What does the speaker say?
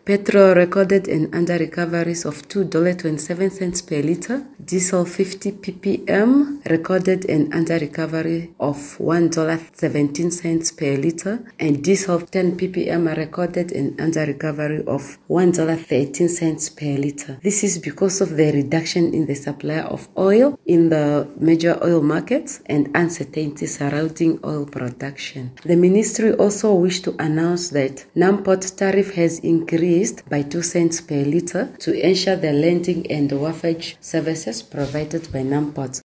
Petrol recorded an under-recoveries of $2.27 per litre. Diesel 50 ppm recorded an under-recovery of $1.17 per litre. And diesel 10 ppm recorded an under-recovery of $1.13 per litre. This is because of the reduction in the supply of oil in the major oil markets and uncertainty surrounding oil production. The ministry also wished to announce that Namport tariff has increased by 2 cents per litre to ensure the landing and wharfage services provided by Namport.